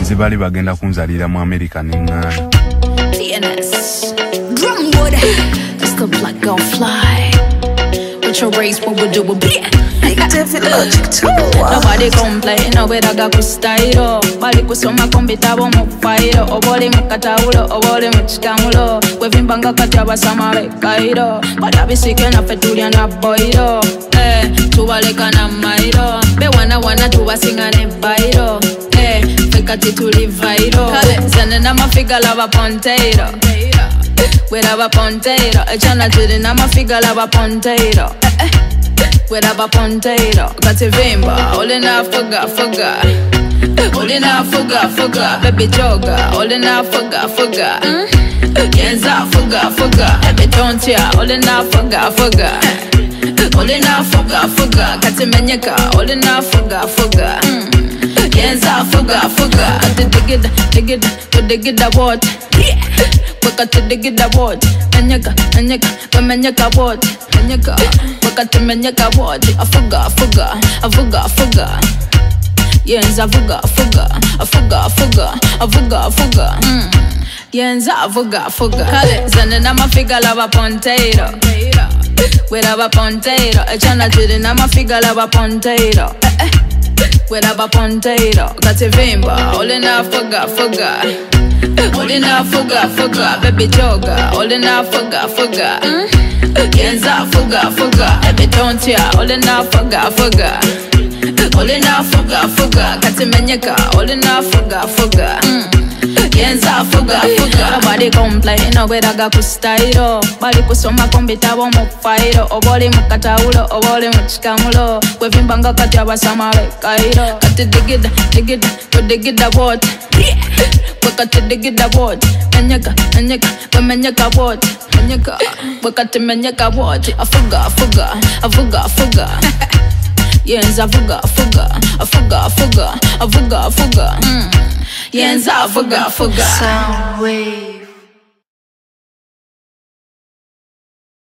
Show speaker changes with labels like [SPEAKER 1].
[SPEAKER 1] abagenzi bali bagenda kunzalira mu America n'engana.
[SPEAKER 2] TNS Drumwood, it's the black gon' fly. With your race, what we do will be.
[SPEAKER 3] Logic too.
[SPEAKER 2] Nobody complain, nobody got ku style. Bali kusoma kombitabo mu file. Obole mu katawulo, obole mu chikamulo. Wevimbanga kati abasama bekairo. Badabisike na fetulia na boiro. Tubaleka na mairo. Be wana tubasinga ne bairo. Fekati tulivairo. Zane na mafiga lava ponteiro. Wera ponteiro. Echana tiri na mafiga lava ponteiro. Wera ponteiro. Kati vimba. Ole na fuga. Ole na fuga. Baby joga. Ole na fuga. Yenza fuga. Baby don't ya. Ole na fuga. Ole na fuga. Kati menyeka. Ole na fuga. Yenza fuga. Ati digida what? Wakati digida what? Menyeka. Menyeka what? Menyeka. Wakati menyeka what? Afuga. Yenza fuga. Yenza fuga. Zane na mafiga lava ponteiro. Wera ponteiro. Echana tiri na mafiga lava ponteiro. Wera ponteiro. Kati vimba. Ole na fuga. Ole na fuga. Baby joga. Ole na fuga. Yenza fuga. Baby don't ya. Ole na fuga. Ole na fuga. Kati menyeka. Ole na fuga. Yenza fuga. Nobody complain, nobody got ku style. Bali kusoma kombitabo mu file. Obole mu katawulo, obole mu chikamulo. Wevimbanga kati abasama bekairo. Kati digida what? Wakati digida what? Menyeka. Menyeka what? Menyeka. Wakati menyeka what? Afuga. Yenza fuga. Yenza fuga.
[SPEAKER 3] Sound wave.